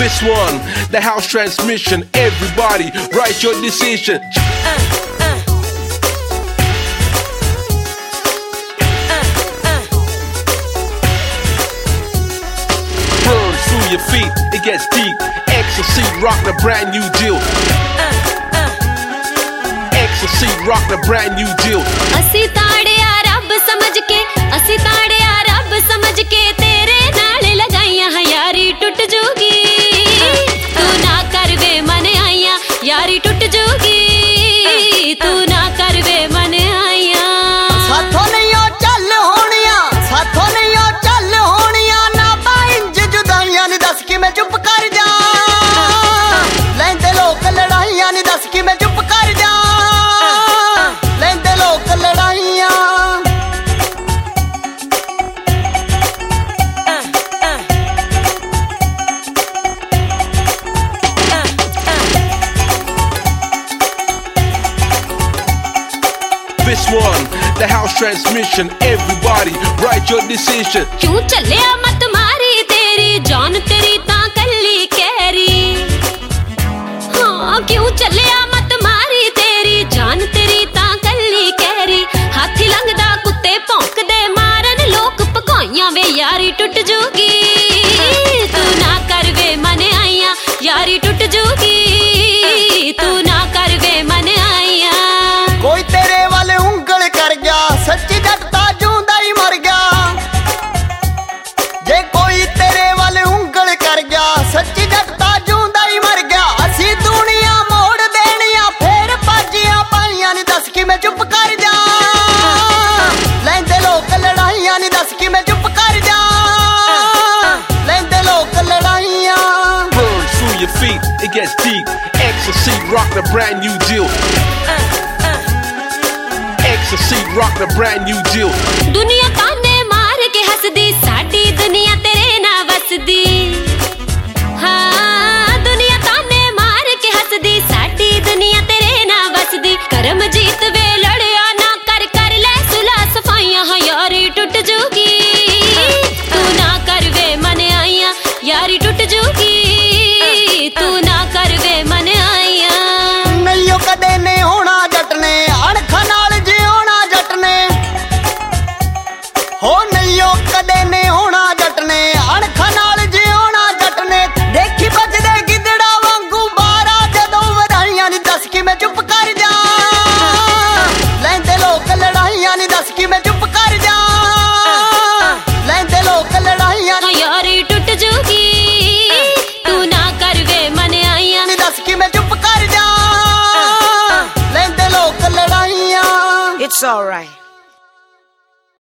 This one, the house transmission. Everybody, write your decision. Burn through your feet, it gets deep. Ecstasy, rock the brand new deal. Ecstasy, rock the brand new deal. ਅਸੀਂ ਤਾੜਿਆ ਰੱਬ ਸਮਝ ਕੇ, ਅਸੀਂ ਤਾੜਿਆ ਰੱਬ ਸਮਝ ਕੇ, ਤੇਰੇ ਨਾਲ ਲਗਾਈਆਂ ਯਾਰੀ ਟੁੱਟ ਜੂਗੀ। ਤੂੰ ਨਾ ਕਰ ਵੇ ਮਨ ਆਈਆਂ, ਯਾਰੀ ਟੁੱਟ ਜੂਗੀ। ਤੂੰ ਨਾ ਕਰ ਵੇ ਮਨ ਆਈਆਂ। ਸਾਥੋਂ ਨਹੀਂ ਉਹ ਚੱਲ ਹੋਣੀਆਂ, ਸਾਥੋਂ ਨਹੀਂ ਉਹ ਚੱਲ ਹੋਣੀਆਂ, ਨਾ ਤਾਂ ਇੰਜ ਜੁਦਾਈਆਂ ਨੀ ਦੱਸ ਕਿ ਮੈਂ ਚੁੱਪ ਕਰ ਜਾ। ਲੈਂਦੇ ਲੋਕ ਲੜਾਈਆਂ ਨੀ ਦੱਸ ਕਿ ਮੈਂ ਚੁੱਪ ਕਰ ਜਾ। ਲੈਂਦੇ ਲੋਕ ਲੜਾਈਆਂ। This one, the house transmission. Everybody, write your decision. क्यों चलिया मत मारी तेरी जान, तेरी तां कल्ली कैरी। हाँ क्यों चलिया मत मारी तेरी जान, तेरी तां कल्ली कैरी। हाथी लंघदा कुत्ते भौंकदे मारन लोक भगाइयां वे, यारी टुट जूगी। तू ना कर वे मन आइयां, यारी टुट जूगी। तू ना कर वे मन आइयां। कोई तेरे वाले ਉਂਗਲ कर गया, सच्ची जग तां जूंदा ही मर गया। जे कोई तेरे वाले ਉਂਗਲ कर गया, सच्ची जग तां जूंदा ही मर गया। असी दुनिया मोड़ देनिया, फेर बाजियां पाइयां नी दस कि मैं चुप कर जा। लैंदे लोक लड़ाइयां नी दस कि मैं चुप कर जा। लैंदे लोक लड़ाइयां। Burn through your feet, it gets deep. Ecstasy, rock the brand new deal. Ecstasy, rock the brand new deal. दुनिया ताने मार के हसदी, साडी दुनिया तेरे ना वसदी। हाँ दुनिया ताने मार के हसदी, साडी दुनिया तेरे ना वसदी। करम जीत वे लड़िया ना कर, कर ले सुलह सफाइयां, यारी टुट जूगी। तू ना कर वे मन आइयां, यारी टुट जूगी। तू ना कर वे मन आइयां। नैयो कदे ने होना जट ने, अणखा नाल जियोना जट ने। हो नैयो कदे ने होना जट ने, अणखा नाल जियोना जट ने। देखी बजदे गिदड़ा वांगू बारा, जदों वधाइयां नी दस कि मैं चुप कर जा। लैंदे लोक लड़ाइयां नी दस कि मैं चुप कर जा। लैंदे लोक लड़ाइयां यारी टुट जूगी। तू ना कर वे मन आइयां नी दस कि मैं चुप कर जा। लैंदे लोक लड़ाइयां। It's alright.